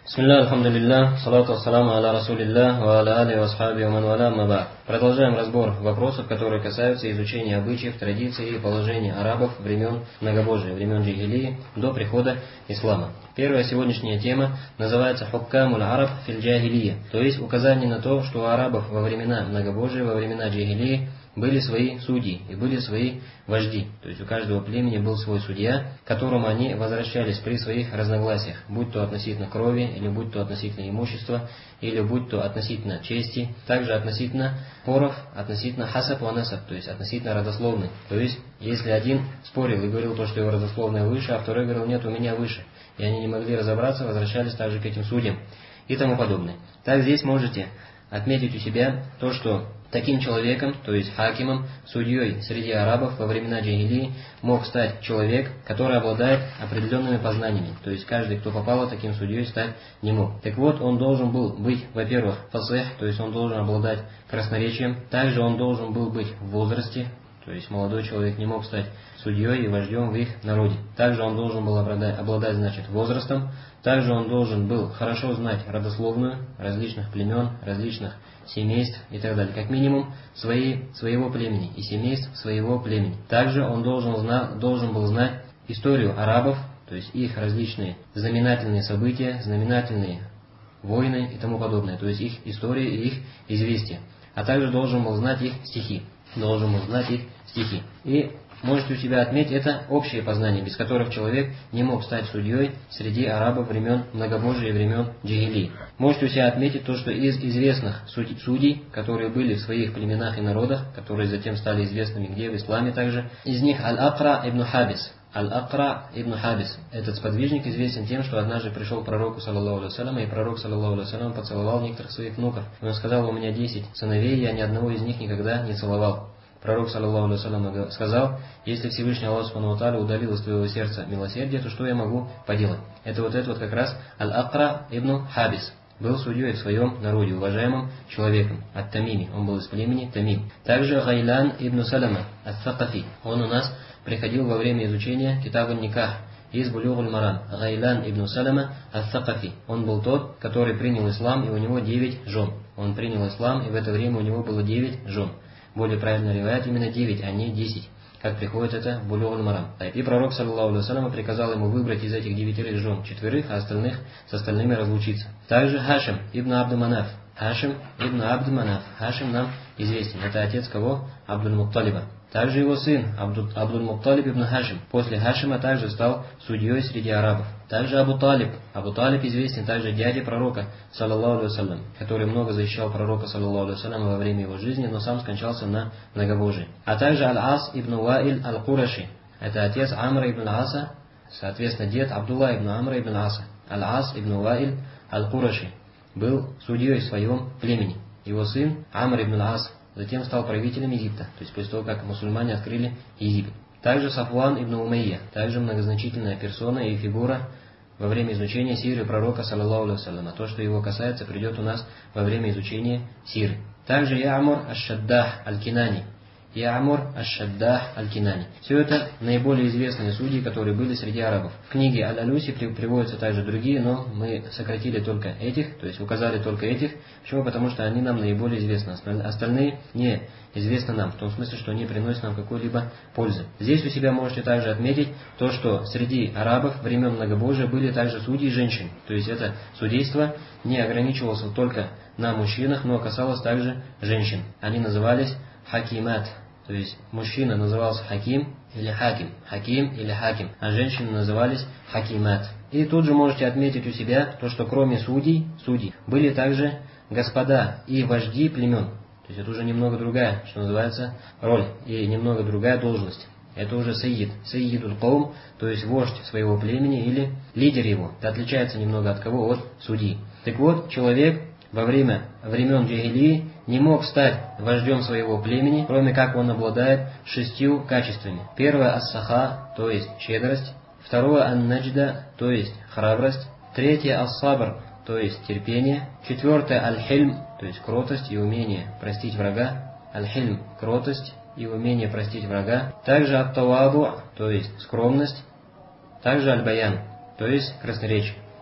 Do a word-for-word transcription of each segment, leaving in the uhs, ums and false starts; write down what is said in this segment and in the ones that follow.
Бисмилля, альхамдулилля, салату ассаламу аля расулилля, ва аля али ва асхаби ва ман валя, амма ба'д. Продолжаем разбор вопросов, которые касаются изучения обычаев, традиций и положений арабов времен многобожия, времен джахилии до прихода ислама. Первая сегодняшняя тема называется «Хуккамуль араб фил джахилия», то есть указание на то, что у арабов во времена многобожия, во времена джахилии были свои судьи и были свои вожди. То есть у каждого племени был свой судья, к которому они возвращались при своих разногласиях, будь то относительно крови, или будь то относительно имущества, или будь то относительно чести, также относительно споров, относительно хасаб ва насаб, то есть относительно родословной. То есть если один спорил и говорил то, что его родословная выше, а второй говорил нет, у меня выше, и они не могли разобраться, возвращались также к этим судьям и тому подобное. Так здесь можете отметить у себя то, что таким человеком, то есть хакимом, судьей среди арабов во времена джахилии мог стать человек, который обладает определенными познаниями. То есть каждый, кто попал таким судьей, стать не мог. Так вот, он должен был быть, во-первых, фасих, то есть он должен обладать красноречием. Также он должен был быть в возрасте, то есть молодой человек не мог стать судьей и вождем в их народе. Также он должен был обладать, обладать значит, возрастом. Также он должен был хорошо знать родословную различных племен, различных семейств и так далее. Как минимум свои, своего племени и семейств своего племени. Также он должен, зна, должен был знать историю арабов, то есть их различные знаменательные события, знаменательные войны и тому подобное. То есть их истории и их известия. А также должен был знать их стихи. Должен был знать их стихи. И можете у себя отметить, это общие познания, без которых человек не мог стать судьей среди арабов времен многобожия и времен джахилии. Можете у себя отметить то, что из известных судей, которые были в своих племенах и народах, которые затем стали известными где в исламе также, из них Аль-Акра ибн Хабис. Аль-Акра ибн Хабис. Этот сподвижник известен тем, что однажды пришел к пророку, саллаллаху алейхи вассалям, и пророк, саллаллаху алейхи вассалям, поцеловал некоторых своих внуков. И он сказал: у меня десять сыновей, я ни одного из них никогда не целовал. Пророк, саллаллаху алейхи вассалям, сказал: если Всевышний Аллах субхану ва тааля удалил из твоего сердца милосердие, то что я могу поделать? Это вот это вот как раз Аль-Акра ибн Хабис. Был судьей в своем народе, уважаемым человеком, от Тамими, он был из племени Тамим. Также Гайлян ибн Салама, ат-Сакафи, он у нас приходил во время изучения Китаб ан-Никах из Булюгуль Марам. Гайлян ибн Салама, ат-Сакафи, он был тот, который принял ислам, и у него девять жен. Он принял ислам, и в это время у него было девять жен. Более правильно риваят именно девять, а не десять, как приходит это в Булюгуль Марам. И пророк, саллаллаху алейхи вассалям, приказал ему выбрать из этих девятерых жен четверых, а остальных с остальными разлучиться. Также Хашим ибн Абд-Манаф. Хашим ибн Абд-Манаф. Хашим нам известен. Это отец кого? Абдуль-Мутталиба. Также его сын Абдуль-Мутталиб ибн Хашим после Хашима также стал судьей среди арабов. Также Абу Талиб. Абу Талиб известен также дядя пророка, саллаллаху алейхи вассалям, который много защищал пророка, саллаллаху алейхи вассалям, во время его жизни, но сам скончался на многобожии. А также Аль-Ас ибн Ваиль Аль-Кураши. Это отец Амра ибн Аса, соответственно дед Абдулла ибн Амра ибн Аса. Аль-Ас ибн Ваиль Аль-Кураши был судьей в своем племени. Его сын Амр ибн Ас затем стал правителем Египта, то есть после того, как мусульмане открыли Египет. Также Сафван ибн Умейя, также многозначительная персона и фигура во время изучения сиры пророка, саллаллаху алейхи вассалям. То, что его касается, придет у нас во время изучения сиры. Также Я'мур аш-Шаддах аль-Кинани. Я'мур аш-Шаддах аль-Кинани. Все это наиболее известные судьи, которые были среди арабов. В книге Аль-Алюси приводятся также другие, но мы сократили только этих, то есть указали только этих. Почему? Потому что они нам наиболее известны. Остальные не известны нам, в том смысле, что они приносят нам какой-либо пользы. Здесь у себя можете также отметить то, что среди арабов времен многобожия были также судьи женщин. То есть это судейство не ограничивалось только на мужчинах, но касалось также женщин. Они назывались хакимат. То есть мужчина назывался хаким или хаким, хаким или хаким, а женщины назывались хакимат. И тут же можете отметить у себя то, что кроме судей, судей, были также господа и вожди племен. То есть это уже немного другая, что называется, роль и немного другая должность. Это уже сайид, сайидуль каум, то есть вождь своего племени или лидер его. Это отличается немного от кого? От судьи. Так вот, человек во время времен джахилии не мог стать вождем своего племени, кроме как он обладает шестью качествами. Первое – ас-саха, то есть щедрость. Второе – ан-наджда, то есть храбрость. Третье – ас-сабр, то есть терпение. Четвертое – аль-хильм, то есть кротость и умение простить врага. Аль-хильм – кротость и умение простить врага. Также ат-таваду, то есть скромность. Также аль-баян, то есть красноречие.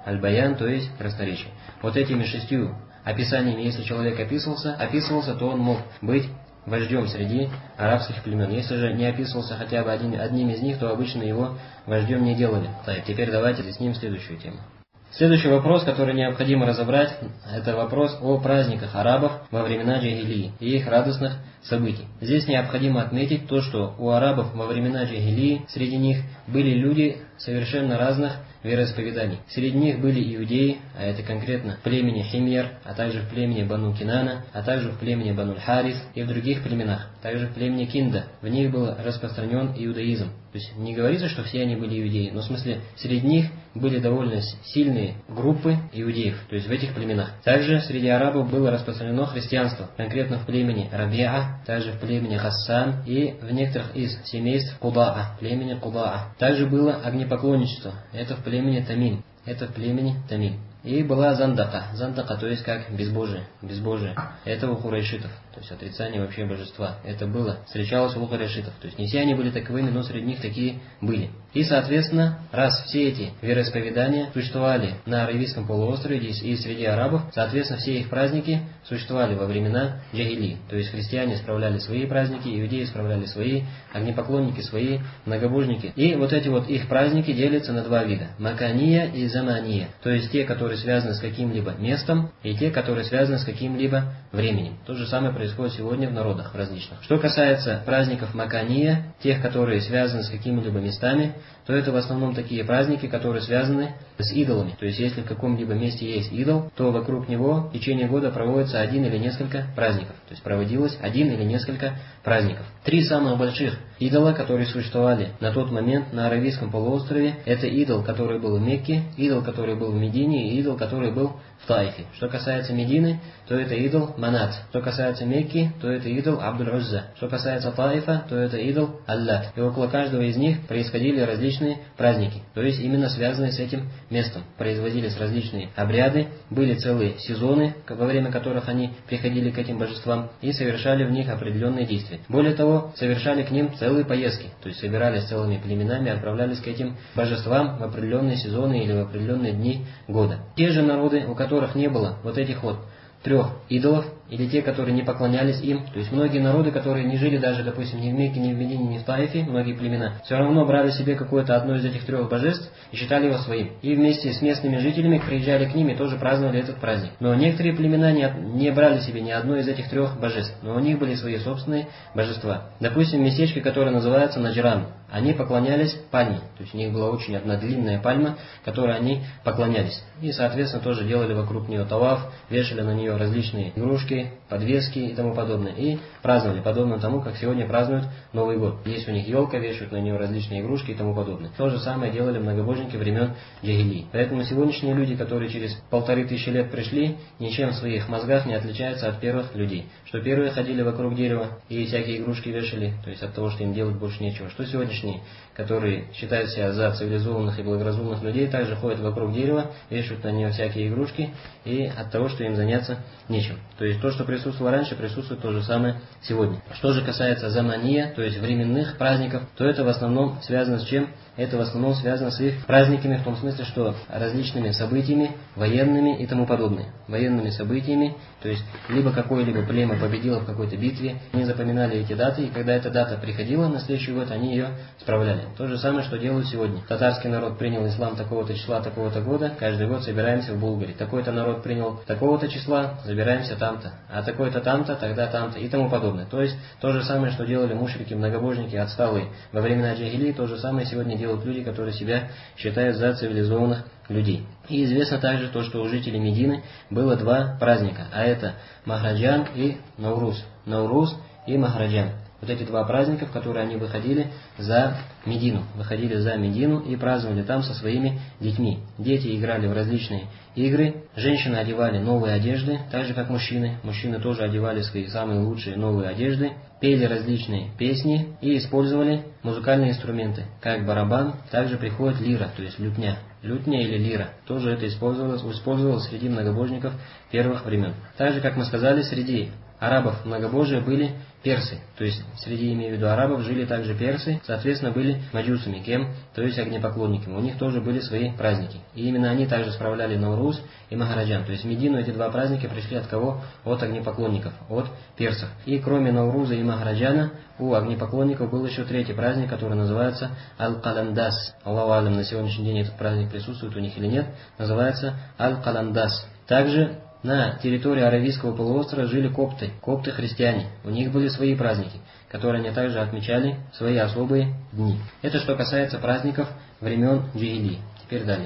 аль-баян, то есть красноречие. Вот этими шестью описаниями, если человек описывался, описывался, то он мог быть вождем среди арабских племен. Если же не описывался хотя бы один, одним из них, то обычно его вождем не делали. Так, теперь давайте разъясним следующую тему. Следующий вопрос, который необходимо разобрать, это вопрос о праздниках арабов во времена джахилии и их радостных событий. Здесь необходимо отметить то, что у арабов во времена джахилии среди них были люди совершенно разных вероисповеданий. Среди них были иудеи, а это конкретно в племени Химьяр, а также в племени Бану Кинана, а также в племени Бану Харис и в других племенах, также в племени Кинда. В них был распространен иудаизм. То есть не говорится, что все они были иудеи, но в смысле среди них были довольно сильные группы иудеев, то есть в этих племенах. Также среди арабов было распространено христианство, конкретно в племени Рабиа, также в племени Хассан и в некоторых из семейств Кудаа, племени Кудаа. Также было огнепоклонничество, это в племени Тамим, это в племени Тамим. И была зандака, зандака, то есть как безбожие, безбожие. Это у хурайшитов, то есть отрицание вообще божества. Это было, встречалось у хурайшитов. То есть не все они были таковыми, но среди них такие были. И, соответственно, раз все эти вероисповедания существовали на Аравийском полуострове и среди арабов, соответственно, все их праздники существовали во времена джахилии. То есть христиане справляли свои праздники, иудеи справляли свои, огнепоклонники свои, многобожники. И вот эти вот их праздники делятся на два вида: макания и замания. То есть те, которые связаны с каким-либо местом, и те, которые связаны с каким-либо временем. То же самое происходит сегодня в народах различных. Что касается праздников макания, тех, которые связаны с какими-либо местами, то это в основном такие праздники, которые связаны с идолами. То есть если в каком-либо месте есть идол, то вокруг него в течение года проводится один или несколько праздников. То есть проводилось один или несколько праздников. Три самых больших идола, которые существовали на тот момент на Аравийском полуострове, это идол, который был в Мекке, идол, который был в Медине и идол, который был в Таифе. Что касается Медины, то это идол Манат. Что касается Мекки, то это идол Абдуль-Узза. Что касается Таифа, то это идол Аллат. И около каждого из них происходили различные праздники, то есть именно связанные с этим местом. Производились различные обряды, были целые сезоны, во время которых они приходили к этим божествам и совершали в них определенные действия. Более того, совершали к ним целые поездки, то есть собирались целыми племенами, отправлялись к этим божествам в определенные сезоны или в определенные дни года. Те же народы, у которых не было вот этих вот трех идолов, или те, которые не поклонялись им, то есть многие народы, которые не жили даже, допустим, ни в Мекке, ни в Медине, ни в Таифе, многие племена, все равно брали себе какое-то одно из этих трех божеств и считали его своим. И вместе с местными жителями приезжали к ним и тоже праздновали этот праздник. Но некоторые племена не, не брали себе ни одно из этих трех божеств, но у них были свои собственные божества. Допустим, местечко, которое называется Наджран, они поклонялись пальме, то есть у них была очень одна длинная пальма, которой они поклонялись. И, соответственно, тоже делали вокруг нее таваф, вешали на нее различные игрушки, подвески и тому подобное. И праздновали, подобно тому, как сегодня празднуют Новый год. Есть у них елка, вешают на нее различные игрушки и тому подобное. То же самое делали многобожники времен джахилии. Поэтому сегодняшние люди, которые через полторы тысячи лет пришли, ничем в своих мозгах не отличаются от первых людей. Что первые ходили вокруг дерева и всякие игрушки вешали, то есть от того, что им делать больше нечего. Что сегодняшние, которые считают себя за цивилизованных и благоразумных людей, также ходят вокруг дерева, вешают на нее всякие игрушки и от того, что им заняться нечем. То есть то, что присутствовало раньше, присутствует то же самое сегодня. Что же касается замания, то есть временных праздников, то это в основном связано с чем? Это в основном связано с их праздниками, в том смысле, что различными событиями, военными и тому подобное. Военными событиями, то есть либо какое-либо племя победило в какой-то битве, они запоминали эти даты, и когда эта дата приходила на следующий год, они ее справляли. То же самое, что делают сегодня. Татарский народ принял ислам такого-то числа, такого-то года, каждый год собираемся в Булгаре. Такой-то народ принял такого-то числа, собираемся там-то. А такой-то там-то, тогда там-то и тому подобное. То есть то же самое, что делали мушрики, многобожники, отсталые во времена джахилии, то же самое сегодня делают люди, которые себя считают за цивилизованных людей. И известно также то, что у жителей Медины было два праздника, а это Махраджан и Навруз. Навруз и Махраджан. Вот эти два праздника, в которые они выходили за Медину. Выходили за Медину и праздновали там со своими детьми. Дети играли в различные игры, женщины одевали новые одежды, так же как мужчины. Мужчины тоже одевали свои самые лучшие новые одежды, пели различные песни и использовали музыкальные инструменты. Как барабан, также приходит лира, то есть лютня. Лютня или лира. Тоже это использовалось, использовалось среди многобожников первых времен. Так же, как мы сказали, среди арабов многобожия были персы. То есть среди, имею в виду, арабов жили также персы, соответственно, были маджусами, кем? То есть огнепоклонниками. У них тоже были свои праздники. И именно они также справляли Навруз и Махараджан. То есть в Медину эти два праздника пришли от кого? От огнепоклонников, от персов. И кроме Навруза и Махараджана, у огнепоклонников был еще третий праздник, который называется Аль-Каландас. Аллаху алям, на сегодняшний день этот праздник присутствует у них или нет. Называется Аль-Каландас. Также на территории Аравийского полуострова жили копты, копты-христиане. У них были свои праздники, которые они также отмечали в свои особые дни. Это что касается праздников времен джахилии. Теперь далее.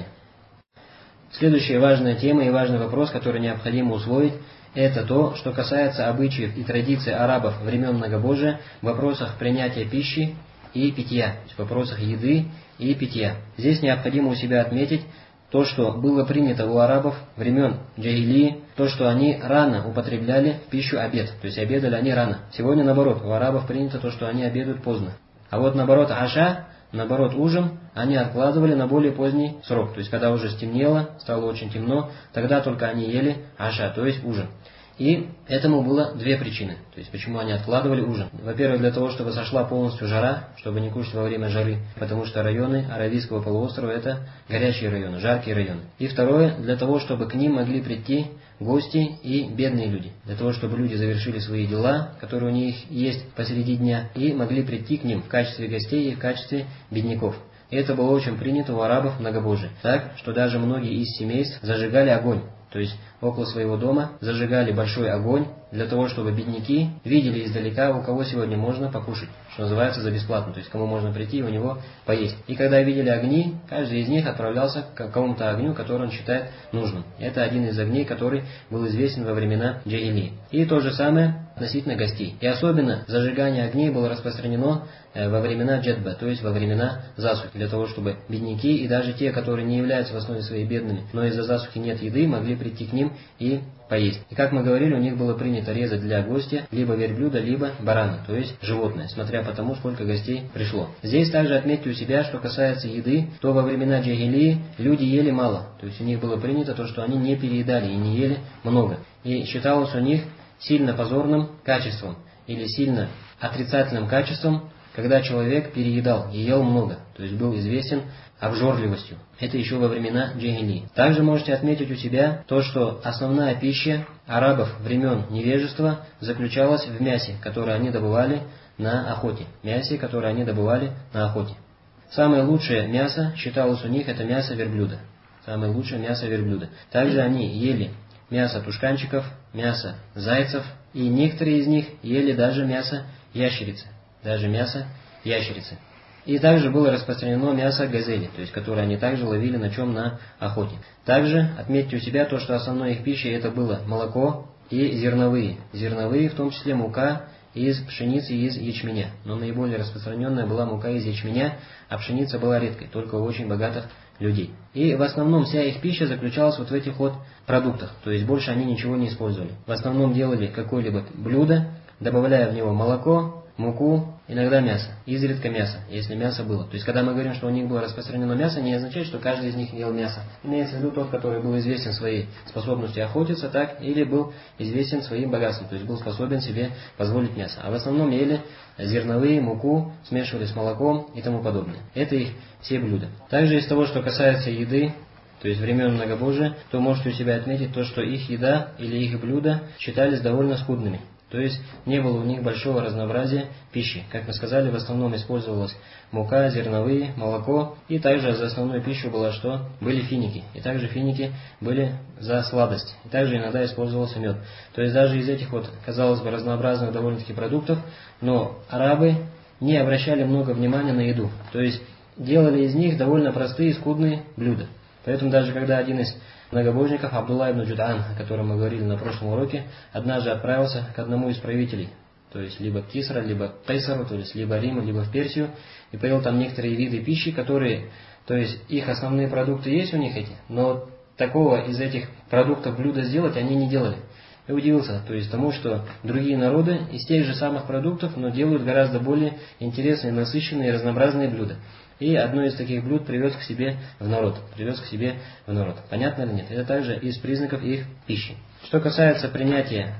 Следующая важная тема и важный вопрос, который необходимо усвоить, это то, что касается обычаев и традиций арабов времен многобожия в вопросах принятия пищи и питья, то есть в вопросах еды и питья. Здесь необходимо у себя отметить то, что было принято у арабов времен джахилии, то, что они рано употребляли в пищу обед, то есть обедали они рано. Сегодня наоборот, у арабов принято то, что они обедают поздно. А вот наоборот, аша, наоборот ужин, они откладывали на более поздний срок. То есть когда уже стемнело, стало очень темно, тогда только они ели аша, то есть ужин. И этому было две причины. То есть почему они откладывали ужин. Во-первых, для того, чтобы сошла полностью жара, чтобы не кушать во время жары. Потому что районы Аравийского полуострова это горячие районы, жаркие районы. И второе, для того, чтобы к ним могли прийти гости и бедные люди. Для того, чтобы люди завершили свои дела, которые у них есть посреди дня, и могли прийти к ним в качестве гостей и в качестве бедняков. И это было очень принято у арабов многобожие. Так, что даже многие из семейств зажигали огонь. То есть около своего дома зажигали большой огонь для того, чтобы бедняки видели издалека, у кого сегодня можно покушать, что называется, за бесплатно, то есть кому можно прийти и у него поесть. И когда видели огни, каждый из них отправлялся к какому-то огню, который он считает нужным. Это один из огней, который был известен во времена джахилии. И то же самое относительно гостей. И особенно зажигание огней было распространено во времена джадба, то есть во времена засухи, для того, чтобы бедняки и даже те, которые не являются в основе своей бедными, но из-за засухи нет еды, могли прийти к ним и поесть. И как мы говорили, у них было принято резать для гостя либо верблюда, либо барана, то есть животное, смотря по тому, сколько гостей пришло. Здесь также отметьте у себя, что касается еды, то во времена джахилии люди ели мало, то есть у них было принято то, что они не переедали и не ели много. И считалось у них сильно позорным качеством или сильно отрицательным качеством, когда человек переедал и ел много, то есть был известен обжорливостью. Это еще во времена джахилии. Также можете отметить у себя то, что основная пища арабов времен невежества заключалась в мясе, которое они добывали на охоте. Мясе, которое они добывали на охоте. Самое лучшее мясо считалось у них это мясо верблюда. Самое лучшее мясо верблюда. Также они ели мясо тушканчиков, мясо зайцев, и некоторые из них ели даже мясо ящерицы. Даже мясо ящерицы. И также было распространено мясо газели, то есть которое они также ловили на чем? На охоте. Также отметьте у себя то, что основной их пищей это было молоко и зерновые. Зерновые, в том числе мука из пшеницы и из ячменя. Но наиболее распространенная была мука из ячменя, а пшеница была редкой, только у очень богатых людей. И в основном вся их пища заключалась вот в этих вот продуктах, то есть больше они ничего не использовали. В основном делали какое-либо блюдо, добавляя в него молоко, муку, иногда мясо, изредка мясо, если мясо было. То есть, когда мы говорим, что у них было распространено мясо, не означает, что каждый из них ел мясо. Имеется в виду тот, который был известен своей способностью охотиться, так, или был известен своим богатством, то есть был способен себе позволить мясо. А в основном ели зерновые, муку, смешивали с молоком и тому подобное. Это их все блюда. Также из того, что касается еды, то есть времен многобожия, то можете у себя отметить то, что их еда или их блюда считались довольно скудными. То есть не было у них большого разнообразия пищи. Как мы сказали, в основном использовалась мука, зерновые, молоко. И также за основную пищу было что? Были финики. И также финики были за сладость. И также иногда использовался мед. То есть даже из этих вот, казалось бы, разнообразных довольно-таки продуктов, но арабы не обращали много внимания на еду. То есть делали из них довольно простые и скудные блюда. Поэтому даже когда один из многобожников, Абдулла ибн Джуд'ан, о котором мы говорили на прошлом уроке, однажды отправился к одному из правителей, то есть либо к Кисра, либо к Кайсару, то есть либо Риму, либо в Персию, и поел там некоторые виды пищи, которые, то есть их основные продукты есть у них эти, но такого из этих продуктов блюда сделать они не делали. И удивился, то есть тому, что другие народы из тех же самых продуктов, но делают гораздо более интересные, насыщенные и разнообразные блюда. И одно из таких блюд привез к себе в народ. Привез к себе в народ. Понятно или нет? Это также из признаков их пищи. Что касается принятия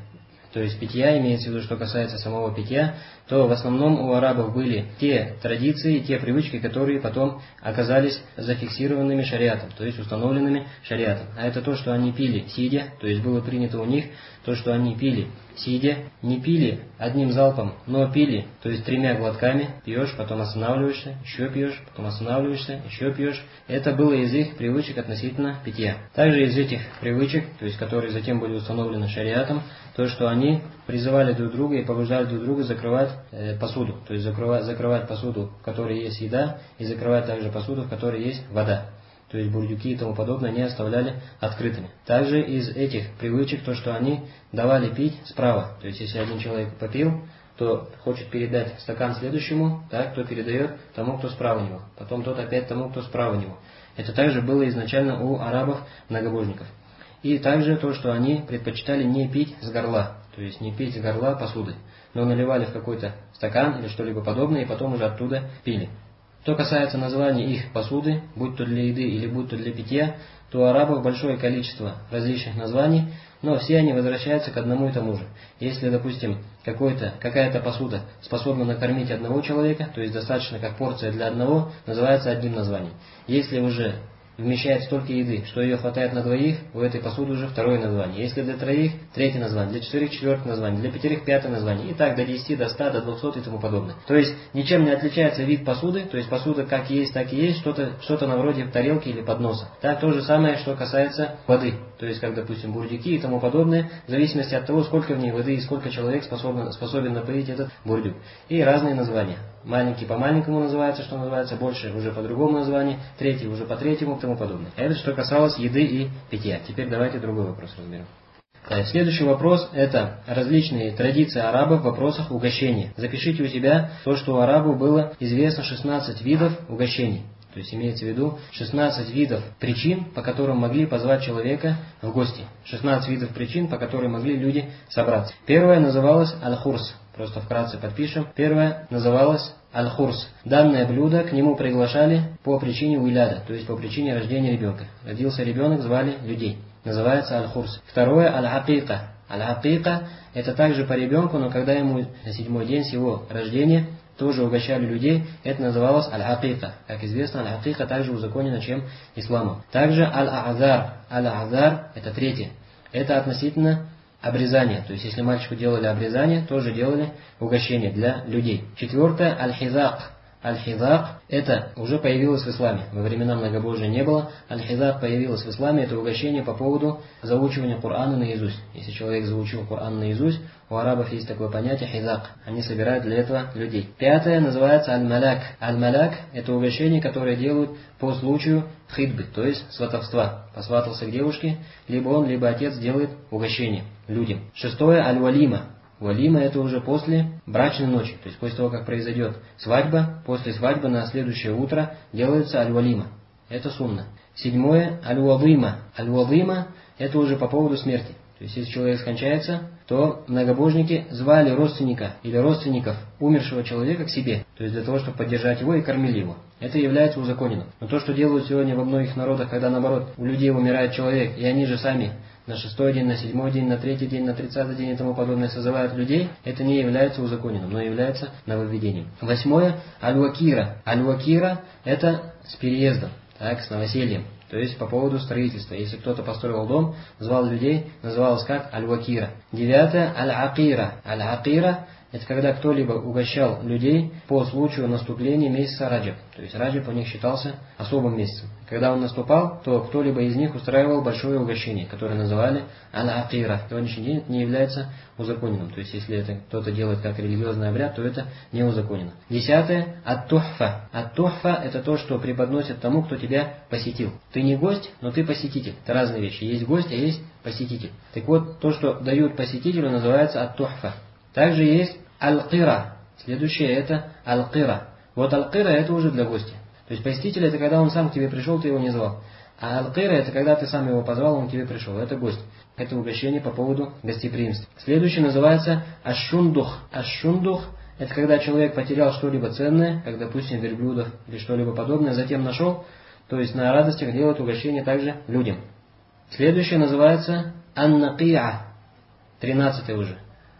то есть питья, имеется в виду, что касается самого питья, то в основном у арабов были те традиции, те привычки, которые потом оказались зафиксированными шариатом, то есть установленными шариатом. А это то, что они пили сидя, то есть было принято у них то, что они пили сидя, не пили одним залпом, но пили, то есть тремя глотками, пьешь, потом останавливаешься, еще пьешь, потом останавливаешься, еще пьешь. Это было из их привычек относительно питья. Также из этих привычек, то есть которые затем были установлены шариатом, то, что они призывали друг друга и побуждали друг друга закрывать э, посуду, то есть закрывать, закрывать посуду, в которой есть еда, и закрывать также посуду, в которой есть вода. То есть бурдюки и тому подобное они оставляли открытыми. Также из этих привычек то, что они давали пить справа. То есть если один человек попил, то хочет передать стакан следующему, так, то передает тому, кто справа него. Потом тот опять тому, кто справа него. Это также было изначально у арабов-многобожников. И также то, что они предпочитали не пить с горла. То есть не пить с горла посуды, но наливали в какой-то стакан или что-либо подобное, и потом уже оттуда пили. Что касается названий их посуды, будь то для еды или будь то для питья, то у арабов большое количество различных названий, но все они возвращаются к одному и тому же. Если, допустим, какой-то, какая-то посуда способна накормить одного человека, то есть достаточно как порция для одного, называется одним названием. Если уже вмещает столько еды, что ее хватает на двоих, у этой посуды уже второе название. Если для троих, третье название, для четверых, четвертое название, для пятерых, пятое название. И так до десяти, до ста, до двухсот и тому подобное. То есть ничем не отличается вид посуды, то есть посуда как есть, так и есть, что-то что-то на вроде тарелки или подноса. Так то же самое, что касается воды. То есть как, допустим, бурдюки и тому подобное, в зависимости от того, сколько в ней воды и сколько человек способен, способен напоить этот бурдюк. И разные названия. Маленький по маленькому называется, что называется, больше уже по другому названию, третий уже по третьему и тому подобное. Это что касалось еды и питья. Теперь давайте другой вопрос разберем. Следующий вопрос – это различные традиции арабов в вопросах угощения. Запишите у себя то, что у арабов было известно шестнадцать видов угощений. То есть имеется в виду шестнадцать видов причин, по которым могли позвать человека в гости. шестнадцать видов причин, по которым могли люди собраться. Первое называлось аль-хурс. Просто вкратце подпишем. Первое называлось аль-хурс. Данное блюдо к нему приглашали по причине уиляда, то есть по причине рождения ребенка. Родился ребенок, звали людей. Называется аль-хурс. Второе аль-акика. Аль-акика это также по ребенку, но когда ему на седьмой день с его рождения тоже угощали людей, это называлось аль-акика. Как известно, аль-акика также узаконена, чем исламом. Также аль-азар. Аль-азар это третье. Это относительно обрезание. То есть, если мальчику делали обрезание, тоже делали угощение для людей. Четвертое, аль-хизак. Аль-хизак, это уже появилось в исламе. Во времена многобожия не было. Аль-хизак появилось в исламе, это угощение по поводу заучивания Корана наизусть. Если человек заучил Коран наизусть, у арабов есть такое понятие хизак. Они собирают для этого людей. Пятое называется аль-маляк. Аль-маляк это угощение, которое делают по случаю хидбы, то есть сватовства. Посватался к девушке, либо он, либо отец делает угощение людям. Шестое аль-валима. Валима это уже после брачной ночи, то есть после того, как произойдет свадьба, после свадьбы на следующее утро делается аль-валима. Это сунна. Седьмое аль-вадима. Аль-вадима это уже по поводу смерти. То есть если человек скончается, то многобожники звали родственника или родственников умершего человека к себе, то есть для того, чтобы поддержать его и кормили его. Это является узаконенным. Но то, что делают сегодня во многих народах, когда наоборот у людей умирает человек, и они же сами на шестой день, на седьмой день, на третий день, на тридцатый день и тому подобное созывают людей, это не является узаконенным, но является нововведением. Восьмое аль-вакира. Аль-вакира это с переездом, так, с новосельем. То есть по поводу строительства. Если кто-то построил дом, звал людей, называлось как аль-вакира. Девятое аль-акира. Аль-акира это когда кто-либо угощал людей по случаю наступления месяца Раджаб. То есть Раджаб у них считался особым месяцем. Когда он наступал, то кто-либо из них устраивал большое угощение, которое называли аль-акира. В сегодняшний день это не является узаконенным. То есть если это кто-то делает как религиозный обряд, то это не узаконено. Десятое ат-тухфа. Ат-тухфа это то, что преподносят тому, кто тебя посетил. Ты не гость, но ты посетитель. Это разные вещи. Есть гость, а есть посетитель. Так вот, то, что дают посетителю, называется ат-тухфа. Также есть аль-кира. Следующее это аль-кира. Вот аль-кира это уже для гостя. То есть посетитель это когда он сам к тебе пришел, ты его не звал. А аль-кира это когда ты сам его позвал, он к тебе пришел. Это гость. Это угощение по поводу гостеприимства. Следующее называется аш-шундух. Аш-шундух это когда человек потерял что-либо ценное, как допустим верблюдов или что-либо подобное, затем нашел, то есть на радостях делают угощение также людям. Следующее называется ан-накиа. Тринадцатое уже.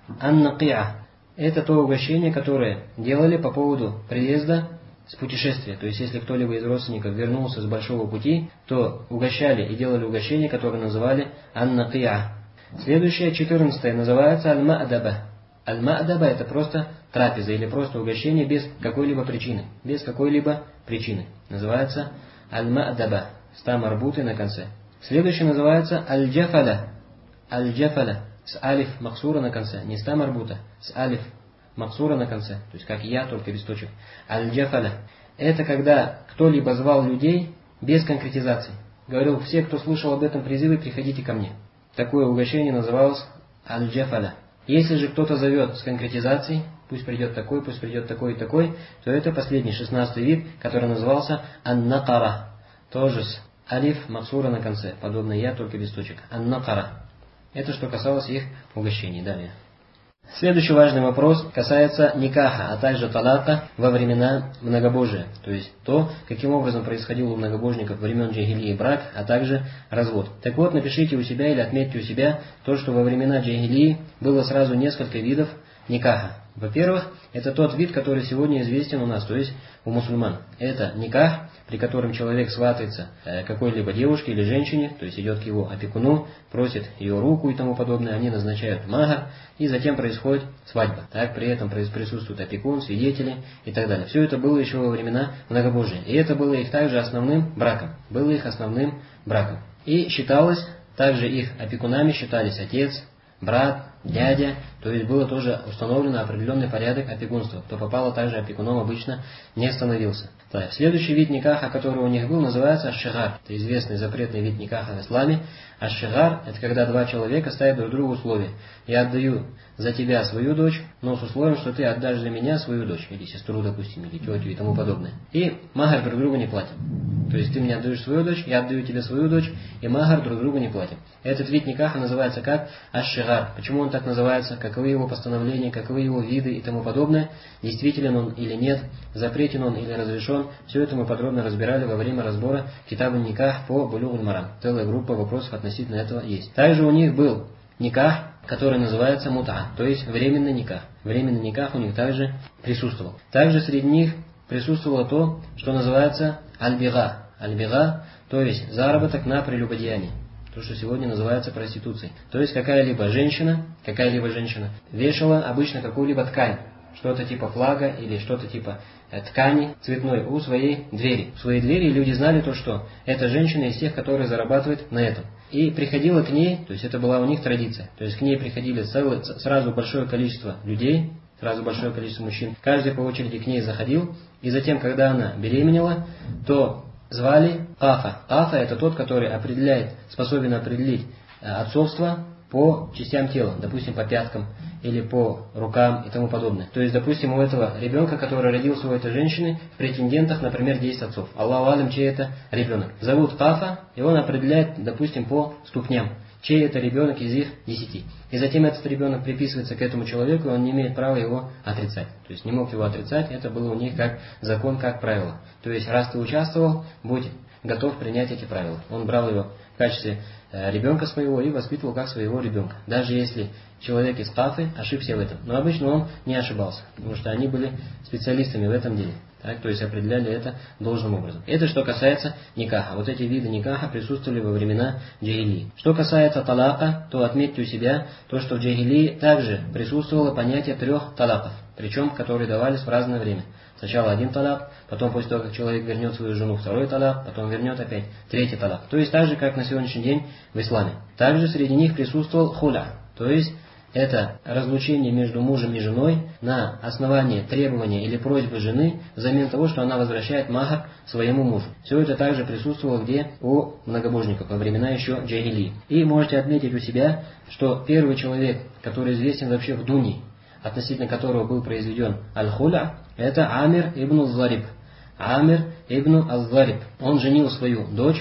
ан-наки'а – это то угощение, которое делали по поводу приезда с путешествия. То есть, если кто-либо из родственников вернулся с большого пути, то угощали и делали угощение, которое называли ан-наки'а. Следующее, четырнадцатое, называется аль-ма'даба. Аль-ма'даба – это просто трапеза или просто угощение без какой-либо причины. Без какой-либо причины. Называется аль-ма'даба. Ста марбуты на конце. Следующее называется аль-джафаля. Аль-джафаля. С алиф максура на конце. Не ста марбута. С алиф максура на конце. То есть как я, только листочек. Аль-джафаля. Это когда кто-либо звал людей без конкретизации. Говорил, все, кто слышал об этом призыве, приходите ко мне. Такое угощение называлось аль-джафаля. Если же кто-то зовет с конкретизацией, пусть придет такой, пусть придет такой и такой, то это последний, шестнадцатый вид, который назывался ан-накара. Тоже с алиф максура на конце, подобно я, только листочек. Ан-накара. Это что касалось их угощений. Далее. Следующий важный вопрос касается никаха, а также талака во времена многобожия. То есть то, каким образом происходил у многобожников времен джахилии брак, а также развод. Так вот, напишите у себя или отметьте у себя то, что во времена джахилии было сразу несколько видов никаха. Во-первых, это тот вид, который сегодня известен у нас, то есть у мусульман. Это никах, при котором человек сватается какой-либо девушке или женщине, то есть идет к его опекуну, просит ее руку и тому подобное, они назначают махар, и затем происходит свадьба. Так, при этом присутствует опекун, свидетели и так далее. Все это было еще во времена многобожия. И это было их также основным браком. Было их основным браком. И считалось, также их опекунами считались отец, брат, дядя, то есть было тоже установлено определенный порядок опекунства. Кто попало также опекуном, обычно не становился. Так, следующий вид никаха, который у них был, называется аш-шигар. Это известный запретный вид никаха в исламе. Аш-шигар – это когда два человека ставят друг другу условия. Я отдаю за тебя свою дочь, но с условием, что ты отдашь за меня свою дочь, или сестру, допустим, или тетю и тому подобное. И махар друг другу не платим. То есть ты мне отдаешь свою дочь, я отдаю тебе свою дочь, и махар друг другу не платим. Этот вид никаха называется как аш-шигар. Почему он так называется, каковы его постановления, каковы его виды и тому подобное, действителен он или нет, запретен он или разрешен, все это мы подробно разбирали во время разбора китаба никах по Булюгуль Марам. Целая группа вопросов относительно этого есть. Также у них был никах, который называется мута, то есть временный никах. Временный никах у них также присутствовал. Также среди них присутствовало то, что называется аль-бига. Аль-бига, то есть заработок на прелюбодеянии. То, что сегодня называется проституцией. То есть какая-либо женщина, какая-либо женщина вешала обычно какую-либо ткань, что-то типа флага или что-то типа ткани цветной у своей двери. В своей двери люди знали то, что эта женщина из тех, которые зарабатывают на этом. И приходило к ней, то есть это была у них традиция, то есть к ней приходили целое, сразу большое количество людей, сразу большое количество мужчин. Каждый по очереди к ней заходил, и затем, когда она беременела, то звали Кафа. Кафа – это тот, который определяет, способен определить отцовство по частям тела, допустим, по пяткам или по рукам и тому подобное. То есть, допустим, у этого ребенка, который родился у этой женщины, в претендентах, например, десять отцов. Аллаху алям, чей это ребенок. Зовут Кафа, и он определяет, допустим, по ступням, чей это ребенок из их десяти. И затем этот ребенок приписывается к этому человеку, и он не имеет права его отрицать. То есть не мог его отрицать, это было у них как закон, как правило. То есть раз ты участвовал, будь готов принять эти правила. Он брал его в качестве ребенка своего и воспитывал как своего ребенка. Даже если человек из Кафы ошибся в этом. Но обычно он не ошибался, потому что они были специалистами в этом деле. Так, то есть определяли это должным образом. Это что касается никаха. Вот эти виды никаха присутствовали во времена джахилии. Что касается талака, то отметьте у себя то, что в джахилии также присутствовало понятие трех талаков, причем которые давались в разное время. Сначала один талак, потом после того, как человек вернет свою жену, второй талак, потом вернет опять третий талак. То есть так же, как на сегодняшний день в исламе. Также среди них присутствовал хуля, то есть это разлучение между мужем и женой на основании требования или просьбы жены взамен того, что она возвращает махар своему мужу. Все это также присутствовало где? У многобожников во времена еще джахилии. И можете отметить у себя, что первый человек, который известен вообще в Дуне, относительно которого был произведен аль-хуля, это Амир ибн ал-Зариб. Амир ибн ал-Зариб. Он женил свою дочь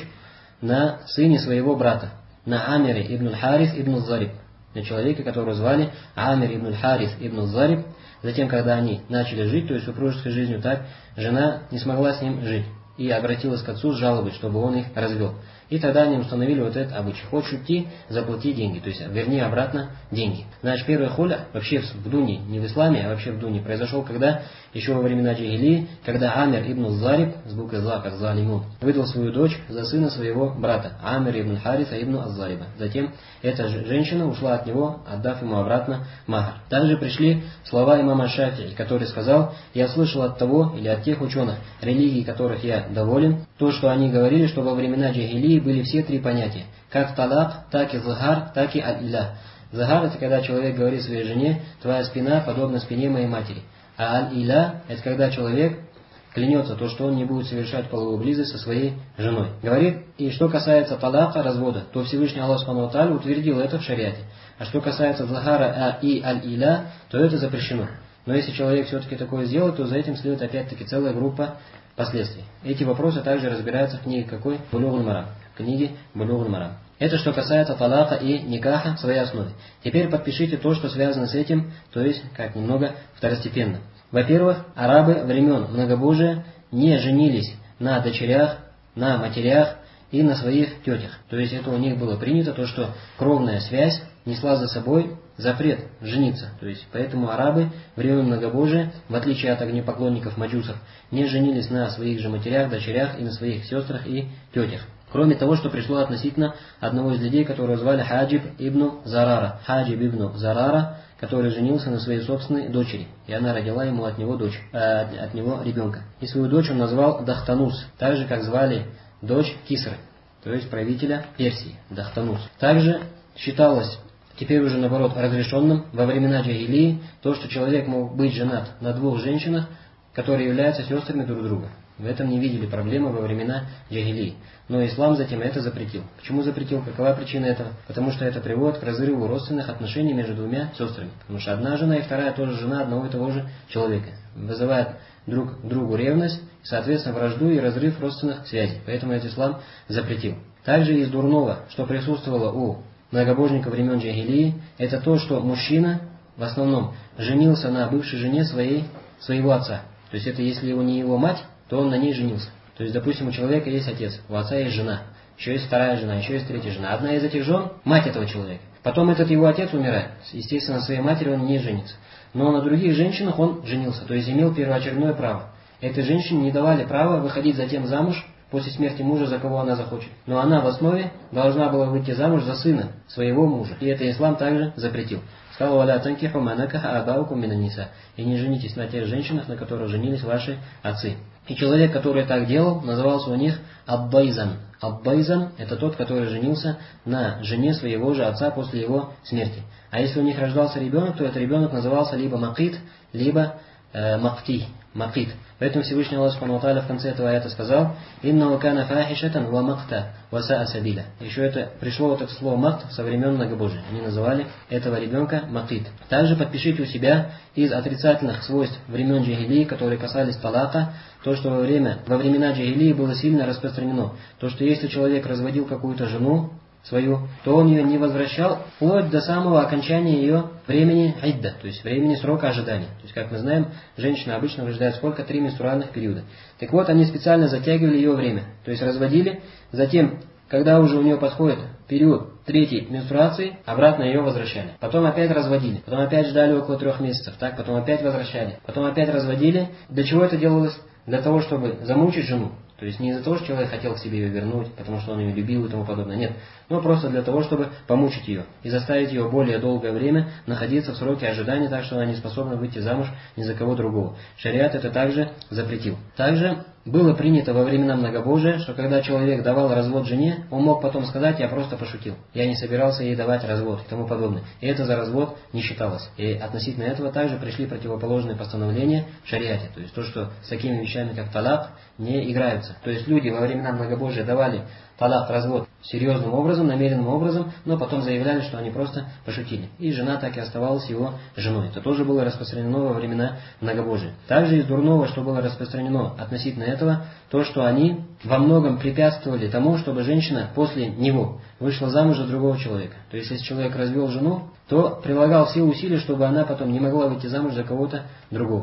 на сыне своего брата, на Амире ибн аль-Харис ибн ал-Зариб, на человека, которого звали Амир ибн аль-Харис ибн ал-Зариб. Затем, когда они начали жить, то есть супружеской жизнью, так жена не смогла с ним жить и обратилась к отцу с жалобой, чтобы он их развел. И тогда они установили вот этот обычай. Хочешь уйти, заплати деньги, то есть верни обратно деньги. Значит, первый хуля вообще в Дуне, не в исламе, а вообще в Дуне, произошел когда? Еще во времена джахилии, когда Амир ибн Зариб, с буквой зла, как залимун, выдал свою дочь за сына своего брата, Амир ибн Хариса ибн Аззариба. Затем эта женщина ушла от него, отдав ему обратно махар. Также пришли слова имама Шафии, который сказал: «Я слышал от того или от тех ученых, религии которых я доволен, то, что они говорили, что во времена джахилии были все три понятия, как талак, так и захар, так и аль-иля». Захар — это когда человек говорит своей жене: «Твоя спина подобна спине моей матери». А аль-иля — это когда человек клянется, то, что он не будет совершать половую близость со своей женой. Говорит, и что касается талака, развода, то Всевышний Аллах Субхану ва Тааля утвердил это в шариате. А что касается захара и аль-иля, то это запрещено. Но если человек все-таки такое сделает, то за этим следует опять-таки целая группа последствий. Эти вопросы также разбираются в книге какой? Булюгуль Марам. В книге Булюгуль Марам. Это что касается талака и никаха в своей основе. Теперь подпишите то, что связано с этим, то есть как немного второстепенно. Во-первых, арабы времен многобожия не женились на дочерях, на матерях и на своих тетях. То есть это у них было принято, то что кровная связь несла за собой запрет жениться. То есть поэтому арабы времен многобожия, в отличие от огнепоклонников маджусов, не женились на своих же матерях, дочерях и на своих сестрах и тетях. Кроме того, что пришло относительно одного из людей, которого звали Хаджиб ибн Зарара. Хаджиб ибн Зарара, который женился на своей собственной дочери, и она родила ему от него дочь, э, от него ребенка. И свою дочь он назвал Дахтанус, так же как звали дочь Кисры, то есть правителя Персии, Дахтанус. Также считалось, теперь уже наоборот, разрешенным во времена джахилии то, что человек мог быть женат на двух женщинах, которые являются сестрами друг друга. В этом не видели проблемы во времена джахилии. Но ислам затем это запретил. Почему запретил? Какова причина этого? Потому что это приводит к разрыву родственных отношений между двумя сестрами. Потому что одна жена и вторая тоже жена одного и того же человека. Вызывает друг другу ревность, соответственно, вражду и разрыв родственных связей. Поэтому этот ислам запретил. Также из дурного, что присутствовало у многобожников времен джахилии, это то, что мужчина в основном женился на бывшей жене своей, своего отца. То есть это если его не его мать, то он на ней женился. То есть, допустим, у человека есть отец, у отца есть жена, еще есть вторая жена, еще есть третья жена. Одна из этих жен – мать этого человека. Потом этот его отец умирает. Естественно, на своей матери он не женится. Но на других женщинах он женился, то есть имел первоочередное право. Этой женщине не давали права выходить затем замуж после смерти мужа, за кого она захочет. Но она в основе должна была выйти замуж за сына своего мужа. И это ислам также запретил. Сказал: «Валя танкиху ма накаха абауку минан ниса». И не женитесь на тех женщинах, на которых женились ваши отцы. И человек, который так делал, назывался у них аббайзан. Аббайзан – это тот, который женился на жене своего же отца после его смерти. А если у них рождался ребенок, то этот ребенок назывался либо макит, либо э, макти. Макит. Поэтому Всевышний Аллах Субхану ва Тааля в конце этого аята сказал: «Инна кана фахишатан ва макта ва саа сабиля». Еще это пришло вот это слово макт со времен многобожия. Они называли этого ребенка макит. Также подпишите у себя из отрицательных свойств времен джахилии, которые касались талака, то, что во, время, во времена джахилии было сильно распространено. То, что если человек разводил какую-то жену свою, то он ее не возвращал вплоть до самого окончания ее времени идда, то есть времени срока ожидания. То есть, как мы знаем, женщина обычно выжидает сколько? Три менструальных периода. Так вот, они специально затягивали ее время, то есть разводили, затем, когда уже у нее подходит период третьей менструации, обратно ее возвращали. Потом опять разводили, потом опять ждали около трех месяцев, так, потом опять возвращали, потом опять разводили. Для чего это делалось? Для того, чтобы замучить жену. То есть не из-за того, что человек хотел к себе ее вернуть, потому что он ее любил и тому подобное. Нет. Но просто для того, чтобы помучить ее и заставить ее более долгое время находиться в сроке ожидания, так что она не способна выйти замуж ни за кого другого. Шариат это также запретил. Также было принято во времена многобожия, что когда человек давал развод жене, он мог потом сказать: «Я просто пошутил, я не собирался ей давать развод» и тому подобное. И это за развод не считалось. И относительно этого также пришли противоположные постановления в шариате. То есть то, что с такими вещами, как талак, не играются. То есть люди во времена многобожия давали талак, развод, серьезным образом, намеренным образом, но потом заявляли, что они просто пошутили. И жена так и оставалась его женой. Это тоже было распространено во времена многобожия. Также из дурного, что было распространено относительно этого, то, что они во многом препятствовали тому, чтобы женщина после него вышла замуж за другого человека. То есть, если человек развел жену, то прилагал все усилия, чтобы она потом не могла выйти замуж за кого-то другого.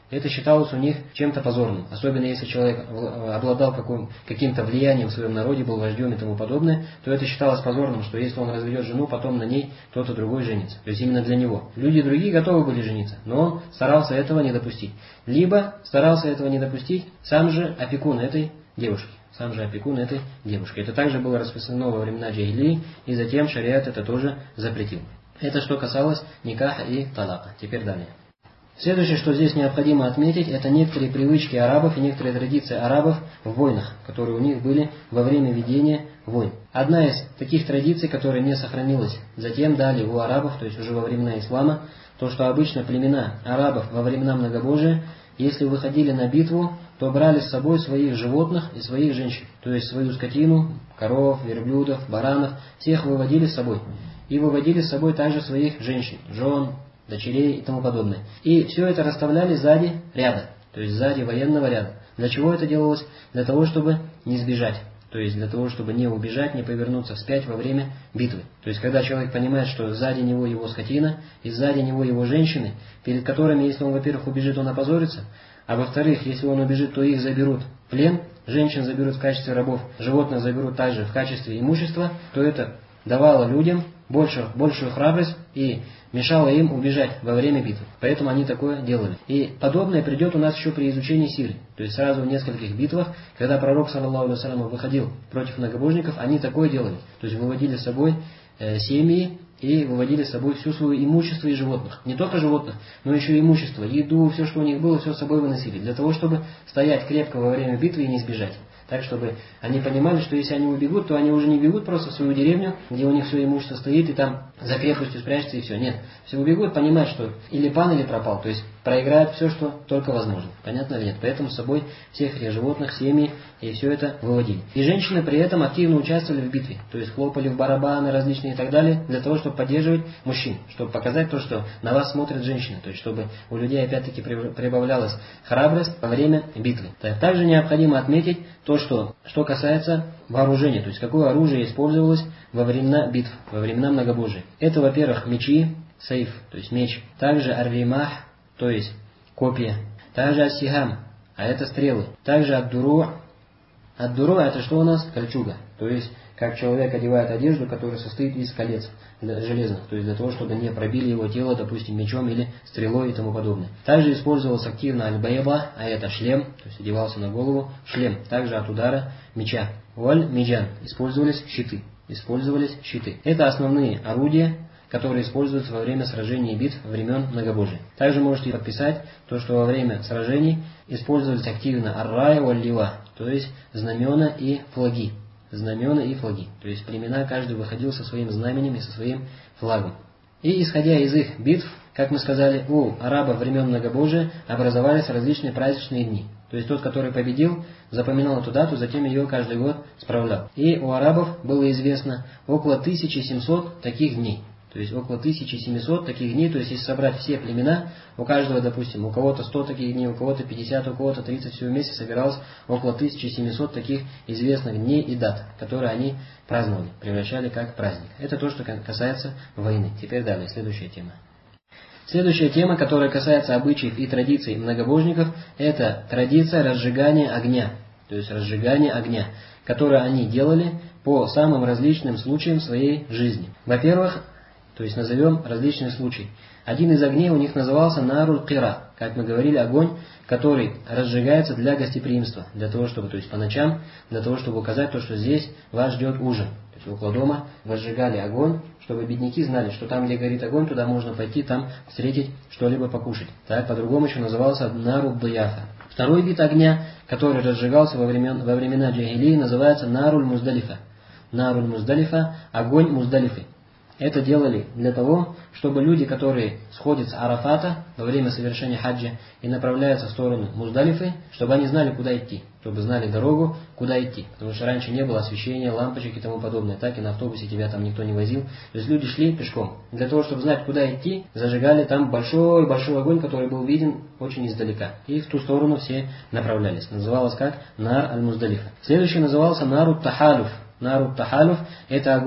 это считалось у них чем-то позорным. Особенно если человек обладал каким, каким-то влиянием в своем народе, был вождем и тому подобное, то это считалось позорным, что если он разведет жену, потом на ней кто-то другой женится. То есть именно для него. Люди другие готовы были жениться, но он старался этого не допустить. Либо старался этого не допустить сам же опекун этой девушки. Сам же опекун этой девушки. Это также было распространено во времена джахилии, и затем шариат это тоже запретил. Это что касалось никаха и талака. Теперь далее. Следующее, что здесь необходимо отметить, это некоторые привычки арабов и некоторые традиции арабов в войнах, которые у них были во время ведения войн. Одна из таких традиций, которая не сохранилась затем далее у арабов, то есть уже во времена ислама, то, что обычно племена арабов во времена многобожия, если выходили на битву, то брали с собой своих животных и своих женщин, то есть свою скотину, коров, верблюдов, баранов, всех выводили с собой. И выводили с собой также своих женщин, жен, дочерей и тому подобное. И все это расставляли сзади ряда, то есть сзади военного ряда. Для чего это делалось? Для того, чтобы не сбежать. То есть для того, чтобы не убежать, не повернуться вспять во время битвы. То есть когда человек понимает, что сзади него его скотина, и сзади него его женщины, перед которыми, если он, во-первых, убежит, он опозорится, а во-вторых, если он убежит, то их заберут в плен, женщин заберут в качестве рабов, животных заберут также в качестве имущества, то это давало людям большую, большую храбрость и мешало им убежать во время битвы. Поэтому они такое делали. И подобное придет у нас еще при изучении сиры. То есть сразу в нескольких битвах, когда пророк, саллаллаху алейхи ва саллям, выходил против многобожников, они такое делали. То есть выводили с собой э, семьи и выводили с собой всю свое имущество и животных. Не только животных, но еще и имущество, еду, все, что у них было, все с собой выносили. Для того, чтобы стоять крепко во время битвы и не сбежать. Так, чтобы они понимали, что если они убегут, то они уже не бегут просто в свою деревню, где у них все имущество стоит, и там за крепостью спрячется, и все. Нет. Все убегут, понимают, что или пан, или пропал. То есть проиграют все, что только возможно. Понятно или нет? Поэтому с собой всех этих животных, семьи, и все это выводили. И женщины при этом активно участвовали в битве. То есть хлопали в барабаны различные и так далее, для того, чтобы поддерживать мужчин. Чтобы показать то, что на вас смотрят женщины. То есть чтобы у людей опять-таки прибавлялась храбрость во время битвы. Также необходимо отметить то, что, что касается вооружения. То есть какое оружие использовалось во времена битв, во времена многобожия. Это, во-первых, мечи, сейф, то есть меч. Также ар-римах, то есть копья. Также ас-сихам, а это стрелы. Также ад-дуру. Ад-дуру это что у нас? Кольчуга. То есть как человек одевает одежду, которая состоит из колец железных, то есть для того, чтобы не пробили его тело, допустим, мечом или стрелой и тому подобное. Также использовался активно аль-байба, а это шлем, то есть одевался на голову шлем. Также от удара меча. Валь-миджан, использовались щиты. Использовались щиты. Это основные орудия, которые используются во время сражений и битв времен многобожия. Также можете подписать то, что во время сражений использовались активно ар-рай валь-лива, то есть знамена и флаги. Знамена и флаги. То есть племена, каждый выходил со своим знаменем и со своим флагом. И исходя из их битв, как мы сказали, у арабов времен многобожия образовались различные праздничные дни. То есть тот, который победил, запоминал эту дату, затем ее каждый год справлял. И у арабов было известно около тысячи семисот таких дней. То есть около тысячи семисот таких дней, то есть если собрать все племена, у каждого, допустим, у кого-то сто таких дней, у кого-то пятьдесят, у кого-то тридцать, все вместе собиралось около тысячи семисот таких известных дней и дат, которые они праздновали, превращали как праздник. Это то, что касается войны. Теперь далее, следующая тема. Следующая тема, которая касается обычаев и традиций многобожников, это традиция разжигания огня. То есть разжигание огня, которое они делали по самым различным случаям своей жизни. Во-первых, то есть назовем различные случаи. Один из огней у них назывался наруль-кира, как мы говорили, огонь, который разжигается для гостеприимства, для того, чтобы, то есть по ночам, для того, чтобы указать то, что здесь вас ждет ужин. То есть около дома возжигали огонь, чтобы бедняки знали, что там, где горит огонь, туда можно пойти, там встретить что-либо покушать. Так, по-другому еще назывался наруль-даяфа. Второй вид огня, который разжигался во, времен, во времена джахилии, называется наруль-муздалифа. Наруль-муздалифа, огонь Муздалифы. Это делали для того, чтобы люди, которые сходят с Арафата во время совершения хаджа и направляются в сторону Муздалифы, чтобы они знали, куда идти, чтобы знали дорогу, куда идти. Потому что раньше не было освещения, лампочек и тому подобное. Так и на автобусе тебя там никто не возил. То есть люди шли пешком. Для того, чтобы знать, куда идти, зажигали там большой-большой огонь, который был виден очень издалека. И в ту сторону все направлялись. Называлось как Нар аль-Муздалифа. Следующий назывался Нарут Тахалюф. Нарут Тахалюф – это огонь,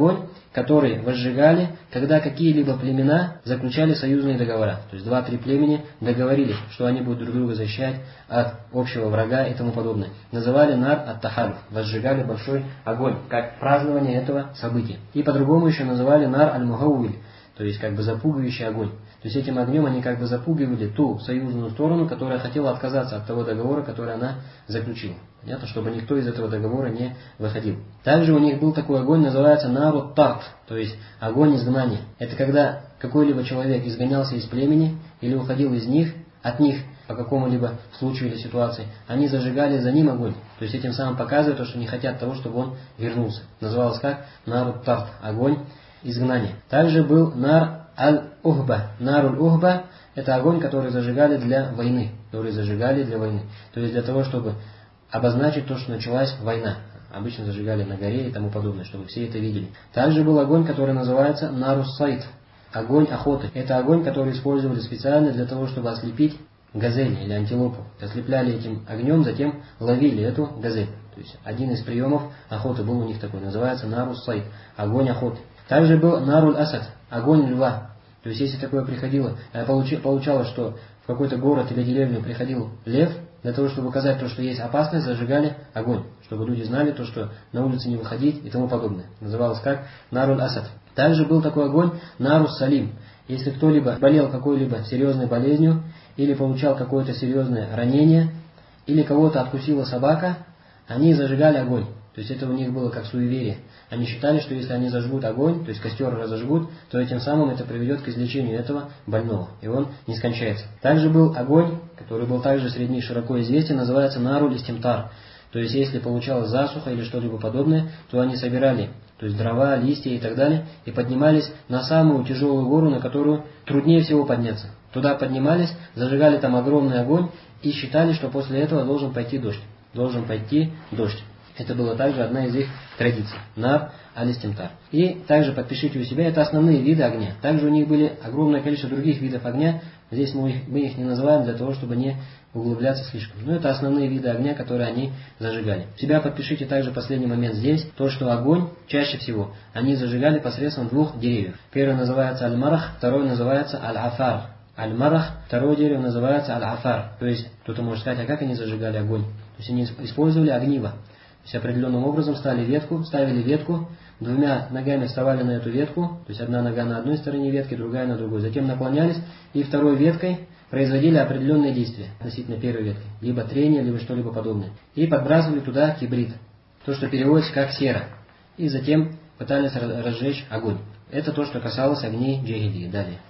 который возжигали, когда какие-либо племена заключали союзные договора. То есть два-три племени договорились, что они будут друг друга защищать от общего врага и тому подобное. Называли нар ат-тахалюф, возжигали большой огонь, как празднование этого события. И по-другому еще называли нар аль-мухауиль, то есть как бы запугивающий огонь. То есть этим огнем они как бы запугивали ту союзную сторону, которая хотела отказаться от того договора, который она заключила. Понятно, чтобы никто из этого договора не выходил. Также у них был такой огонь, называется нарут тарт, то есть огонь изгнания. Это когда какой-либо человек изгонялся из племени или уходил из них, от них по какому-либо случаю или ситуации, они зажигали за ним огонь. То есть этим самым показывают, что не хотят того, чтобы он вернулся. Называлось как нарут тарт, огонь изгнания. Также был нар аль-ухба. Наруль-ухба – это огонь, который зажигали для войны. Который зажигали для войны. То есть для того, чтобы обозначить то, что началась война. Обычно зажигали на горе и тому подобное, чтобы все это видели. Также был огонь, который называется нарус-сайт. Огонь охоты. Это огонь, который использовали специально для того, чтобы ослепить газель или антилопу. Ослепляли этим огнем, затем ловили эту газель. То есть один из приемов охоты был у них такой. Называется нарус-сайт. Огонь охоты. Также был наруль-асад. Огонь льва. То есть, если такое приходило, получалось, что в какой-то город или деревню приходил лев, для того, чтобы указать то, что есть опасность, зажигали огонь, чтобы люди знали то, что на улице не выходить и тому подобное. Называлось как наруль асад. Также был такой огонь нарус салим. Если кто-либо болел какой-либо серьезной болезнью, или получал какое-то серьезное ранение, или кого-то откусила собака, они зажигали огонь. То есть это у них было как суеверие. Они считали, что если они зажгут огонь, то есть костер разожгут, то этим самым это приведет к излечению этого больного, и он не скончается. Также был огонь, который был также среди них широко известен, называется наруль истимтар. То есть если получалась засуха или что-либо подобное, то они собирали, то есть дрова, листья и так далее, и поднимались на самую тяжелую гору, на которую труднее всего подняться. Туда поднимались, зажигали там огромный огонь и считали, что после этого должен пойти дождь. Должен пойти дождь. Это была также одна из их традиций. Нар аль-истимтар. И также подпишите у себя, это основные виды огня. Также у них были огромное количество других видов огня. Здесь мы их, мы их не называем для того, чтобы не углубляться слишком. Но это основные виды огня, которые они зажигали. У себя подпишите также последний момент здесь, то, что огонь чаще всего они зажигали посредством двух деревьев. Первый называется аль-марах, второй называется аль-афар. Аль-марах, второе дерево называется аль-афар. То есть кто-то может сказать, а как они зажигали огонь? То есть они использовали огниво. То есть определенным образом ставили ветку, ставили ветку, двумя ногами вставали на эту ветку, то есть одна нога на одной стороне ветки, другая на другой. Затем наклонялись и второй веткой производили определенные действия относительно первой ветки. Либо трение, либо что-либо подобное. И подбрасывали туда кибрид, то, что переводится как сера. И затем пытались разжечь огонь. Это то, что касалось огней джахилии. Далее.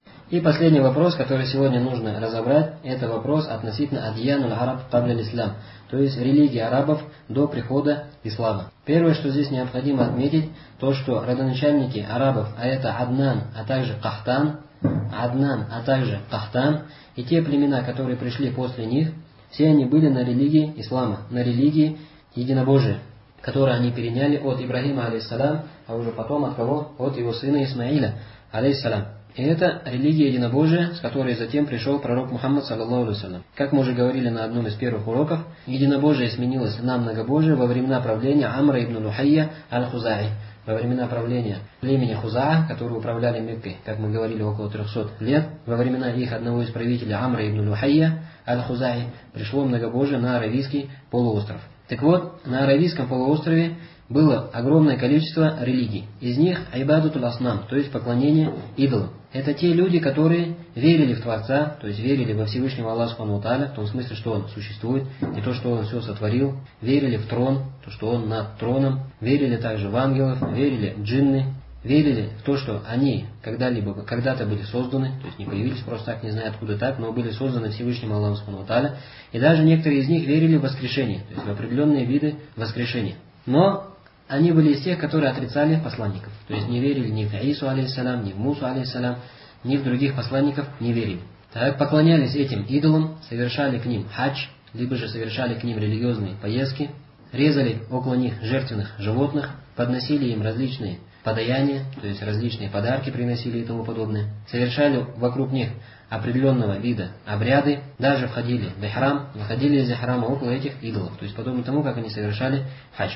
И последний вопрос, который сегодня нужно разобрать, это вопрос относительно адьянуль араб табляль ислам, то есть религии арабов до прихода ислама. Первое, что здесь необходимо отметить, то, что родоначальники арабов, а это Аднан, а также Кахтан, Аднан, а также Кахтан, и те племена, которые пришли после них, все они были на религии ислама, на религии единобожия, которую они переняли от Ибрагима, алейхиссалям, а уже потом от кого? От его сына Исмаиля, алейхиссалям. И это религия единобожия, с которой затем пришел пророк Мухаммад, саллаллаху алейхи ва саллям. Как мы уже говорили на одном из первых уроков, единобожие сменилось на многобожие во времена правления Амра ибн Лухайя аль-Хузаи. Во времена правления племени Хузаа, которые управляли Меккой, как мы говорили, около трехсот лет, во времена их одного из правителей Амра ибн Лухайя аль-Хузаи пришло многобожие на Аравийский полуостров. Так вот, на Аравийском полуострове было огромное количество религий. Из них айбадатуль аснам, то есть поклонение идолам. Это те люди, которые верили в Творца, то есть верили во Всевышнего Аллаха Субхану ва Тааля, в том смысле, что Он существует, и то, что Он все сотворил, верили в трон, то, что Он над троном, верили также в ангелов, верили в джинны, верили в то, что они когда-либо, когда-то были созданы, то есть не появились просто так, не знаю откуда так, но были созданы Всевышним Аллахом Субхану ва Тааля, и даже некоторые из них верили в воскрешение, то есть в определенные виды воскрешения. Но они были из тех, которые отрицали посланников. То есть не верили ни в Ису, алейхиссалям, ни в Мусу, алейхиссалям, ни в других посланников не верили. Так поклонялись этим идолам, совершали к ним хадж, либо же совершали к ним религиозные поездки, резали около них жертвенных животных, подносили им различные подаяния, то есть различные подарки приносили и тому подобное, совершали вокруг них определенного вида обряды, даже входили в ихрам, выходили из ихрама около этих идолов, то есть подобно тому, как они совершали хадж.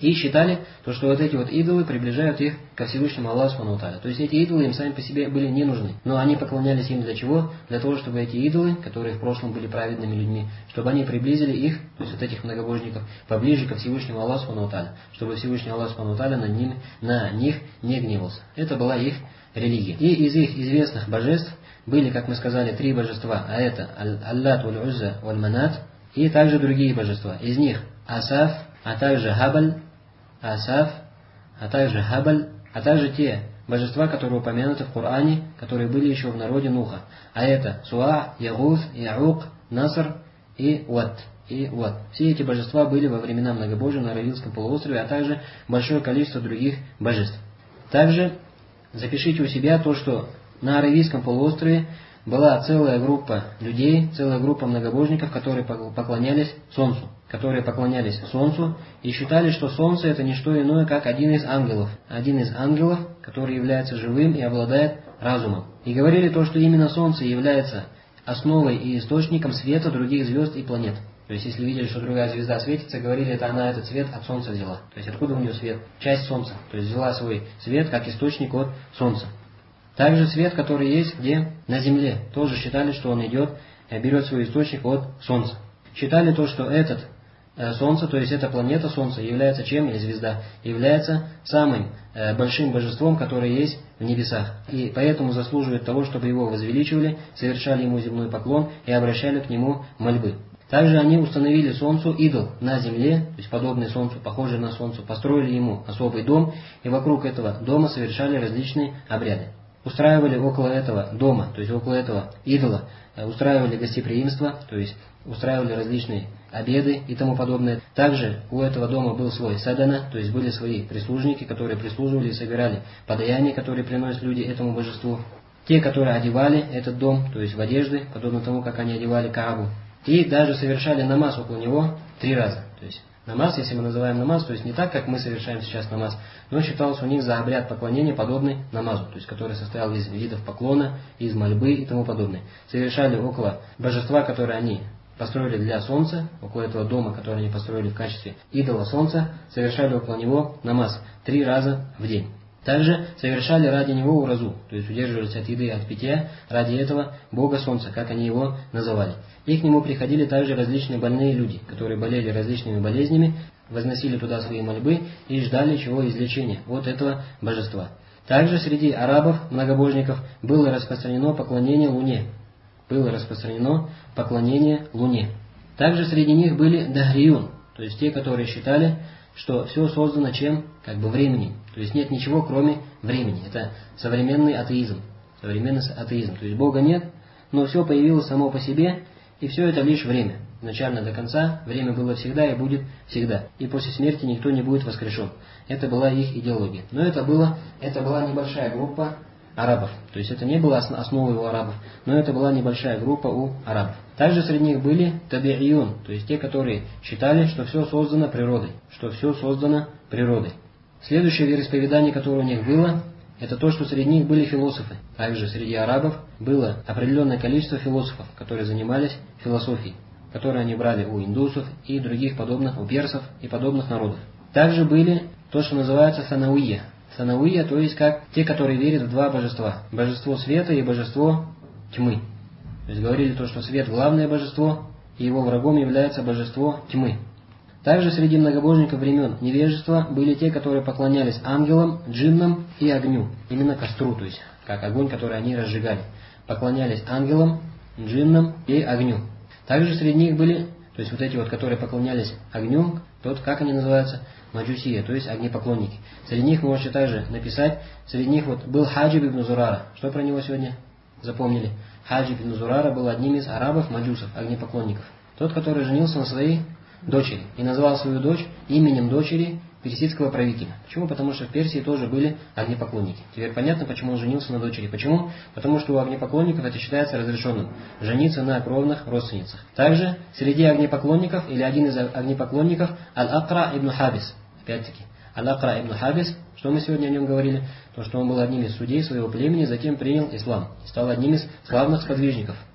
И считали, то, что вот эти вот идолы приближают их ко Всевышнему Аллаху Субхану ва Тааля. То есть эти идолы им сами по себе были не нужны. Но они поклонялись им для чего? Для того, чтобы эти идолы, которые в прошлом были праведными людьми, чтобы они приблизили их, то есть вот этих многобожников, поближе ко Всевышнему Аллаху Субхану ва Тааля. Чтобы Всевышний Аллах Субхану ва Тааля на, ним, на них не гневался. Это была их религия. И из их известных божеств были, как мы сказали, три божества. А это Аллат, Уль-Узза, Валь-Манат. И также другие божества. Из них Асаф, а также Хабаль, Асаф, а также Хабаль, а также те божества, которые упомянуты в Коране, которые были еще в народе Нуха. А это Суа, Ягуф, Яук, Наср и Уат. И Уат. Все эти божества были во времена многобожия на Аравийском полуострове, а также большое количество других божеств. Также запишите у себя то, что на Аравийском полуострове была целая группа людей, целая группа многобожников, которые поклонялись Солнцу. которые поклонялись Солнцу и считали, что Солнце это не что иное, как один из ангелов. Один из ангелов, который является живым и обладает разумом. И говорили то, что именно Солнце является основой и источником света других звезд и планет. То есть, если видели, что другая звезда светится, говорили, это она этот свет от Солнца взяла. То есть, откуда у нее свет? Часть Солнца. То есть, взяла свой свет как источник от Солнца. Также свет, который есть где? На Земле. Тоже считали, что он идет, берет свой источник от Солнца. Считали то, что этот Солнце, то есть эта планета Солнце, является чем, или звезда, является самым э, большим божеством, которое есть в небесах. И поэтому заслуживает того, чтобы его возвеличивали, совершали ему земной поклон и обращали к нему мольбы. Также они установили Солнцу идол на земле, то есть подобный Солнцу, похожий на Солнце, построили ему особый дом, и вокруг этого дома совершали различные обряды. Устраивали около этого дома, то есть около этого идола, устраивали гостеприимство, то есть устраивали различные обеды и тому подобное. Также у этого дома был свой садана, то есть были свои прислужники, которые прислуживали и собирали подаяния, которые приносят люди этому божеству. Те, которые одевали этот дом, то есть в одежды, подобно тому, как они одевали Каабу. И даже совершали намаз около него три раза. То есть намаз, если мы называем намаз, то есть не так, как мы совершаем сейчас намаз, но считался у них за обряд поклонения, подобный намазу, то есть который состоял из видов поклона, из мольбы и тому подобное. Совершали около божества, которое они построили для солнца, около этого дома, который они построили в качестве идола солнца, совершали около него намаз три раза в день. Также совершали ради него уразу, то есть удерживались от еды и от питья ради этого бога солнца, как они его называли. И к нему приходили также различные больные люди, которые болели различными болезнями, возносили туда свои мольбы и ждали чего излечения от этого божества. Также среди арабов, многобожников, было распространено поклонение Луне. Было распространено поклонение Луне. Также среди них были дахриюн, то есть те, которые считали, что все создано чем? Как бы временем. То есть нет ничего, кроме времени. Это современный атеизм. Современный атеизм. То есть Бога нет, но все появилось само по себе, и все это лишь время. Начально до конца время было всегда и будет всегда. И после смерти никто не будет воскрешен. Это была их идеология. Но это, было, это была небольшая группа арабов. То есть это не было основой у арабов, но это была небольшая группа у арабов. Также среди них были таби'июн, то есть те, которые считали, что все создано природой. Что все создано природой. Следующее вероисповедание, которое у них было, это то, что среди них были философы. Также среди арабов было определенное количество философов, которые занимались философией, которые они брали у индусов и других подобных, у персов и подобных народов. Также были то, что называется санауия. Санауия, то есть как те, которые верят в два божества. Божество света и божество тьмы. То есть говорили то, что свет главное божество, и его врагом является божество тьмы. Также среди многобожников времен невежества были те, которые поклонялись ангелам, джиннам и огню. Именно костру, то есть как огонь, который они разжигали. Поклонялись ангелам, джиннам и огню. Также среди них были, то есть вот эти вот, которые поклонялись огню, тот, как они называются, маджусия, то есть огнепоклонники. Среди них можете также написать, среди них вот был Хаджиб ибн Зурара. Что про него сегодня запомнили? Хаджиб ибн Зурара был одним из арабов, маджусов, огнепоклонников. Тот, который женился на своей дочери и назвал свою дочь именем дочери персидского правителя. Почему? Потому что в Персии тоже были огнепоклонники. Теперь понятно, почему он женился на дочери. Почему? Потому что у огнепоклонников это считается разрешенным. Жениться на кровных родственницах. Также среди огнепоклонников, или один из огнепоклонников, Аль-Акра ибн Хабис. Опять-таки, Аль-Акра ибн Хабис, что мы сегодня о нем говорили? То, что он был одним из судей своего племени, затем принял ислам. И стал одним из славных сподвижников.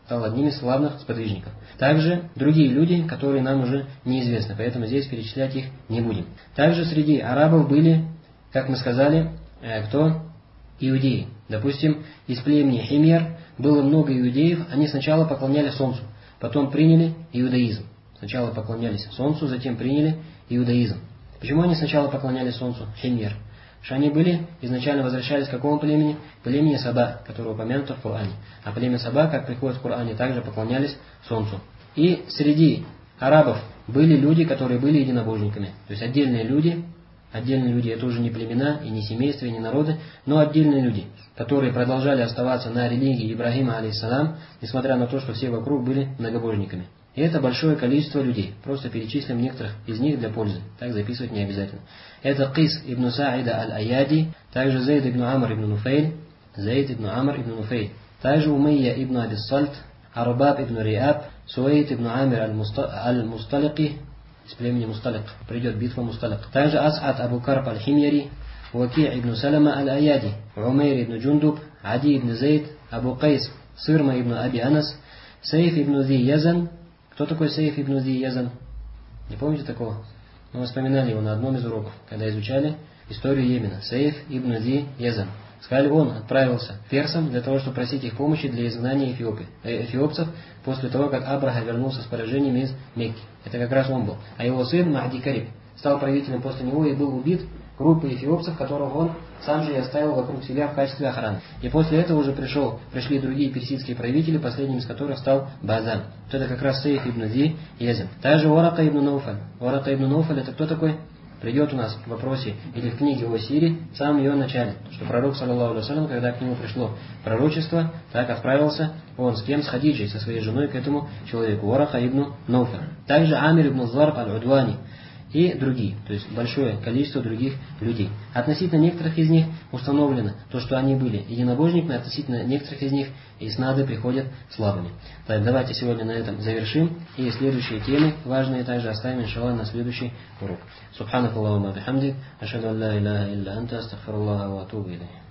стал одним из славных сподвижников. Также другие люди, которые нам уже неизвестны, поэтому здесь перечислять их не будем. Также среди арабов были, как мы сказали, кто? Иудеи. Допустим, из племени Химьяр было много иудеев, они сначала поклонялись солнцу, потом приняли иудаизм. Сначала поклонялись солнцу, затем приняли иудаизм. Почему они сначала поклонялись солнцу? Химьяр. Потому что они были, изначально возвращались к какому племени? Племени Саба, которое упомянуто в Коране. А племя Саба, как приходит в Коране, также поклонялись солнцу. И среди арабов были люди, которые были единобожниками. То есть отдельные люди, отдельные люди, это уже не племена, и не семейства, и не народы, но отдельные люди, которые продолжали оставаться на религии Ибрагима, алейхиссалам, несмотря на то, что все вокруг были многобожниками. И это большое количество людей. Просто перечислим некоторых из них для пользы. Так записывать не обязательно. Это Кис ибн Саида аль-Аяди, также Зейд ибн Амр ибн Нуфейль, Зейд ибн Амр ибн Нуфейль, также Умейя ибн Абиссальт, Арбаб ибн Риаб, Суэйд ибн Амир аль-Мусталики, из племени Мусталик, придет битва Мусталик. Также Ас'ад Абу Карб аль-Химьяри, Ваки' ибн Салама аль-Аяди, Умейр ибн Джундуб, Ади ибн Зейд, Абу Кайс, Сырма ибн Аби Анас, Сейф ибн Зи Язан. Кто такой Сейф ибн Зи Язан? Не помните такого? Мы вспоминали его на одном из уроков, когда изучали историю Йемена. Сейф ибн Зи Язан. Сказали, он отправился к персам для того, чтобы просить их помощи для изгнания эфиопи, э, эфиопцев после того, как Абраха вернулся с поражением из Мекки. Это как раз он был. А его сын Махди Кариб стал правителем после него и был убит группой эфиопцев, которых он сам же и оставил вокруг себя в качестве охраны. И после этого уже пришел, пришли другие персидские правители, последним из которых стал Базан. Вот это как раз Сейф ибн Зи Язан. Также Варака ибн Науфаль. Варака ибн Науфаль это кто такой? Придет у нас в вопросе или в книге о Сире в самом ее начале, что пророк, саллаллаху алейхи ва саллям, когда к нему пришло пророчество, так отправился он с кем? С Хадиджей, со своей женой к этому человеку, Варака ибн Науфаль. Также Амир ибн Зарб аль-Удвани и другие, то есть большое количество других людей. Относительно некоторых из них установлено то, что они были единобожниками, относительно некоторых из них иснады приходят слабыми. Так, давайте сегодня на этом завершим, и следующие темы важные также оставим, иншаллах, на следующий урок. Субханакаллахумма бихамдик, ашхаду ан ла иляха илля анта, астагфируллаха ва атубу илейх.